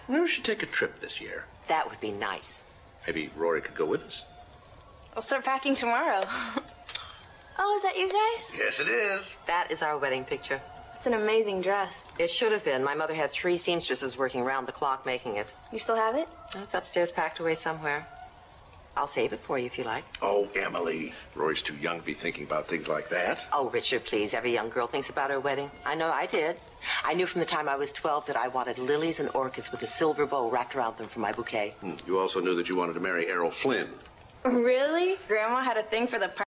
Maybe we should take a trip this year. That would be nice. Maybe Rory could go with us. I'll start packing tomorrow. Oh, is that you guys? Yes, it is. That is our wedding picture. It's an amazing dress. It should have been. My mother had 3 seamstresses working round the clock making it. You still have it? It's upstairs packed away somewhere. I'll save it for you if you like. Oh, Emily. Rory's too young to be thinking about things like that. Oh, Richard, please. Every young girl thinks about her wedding. I know I did. I knew from the time I was 12 that I wanted lilies and orchids with a silver bow wrapped around them for my bouquet. You also knew that you wanted to marry Errol Flynn. Really? Grandma had a thing for the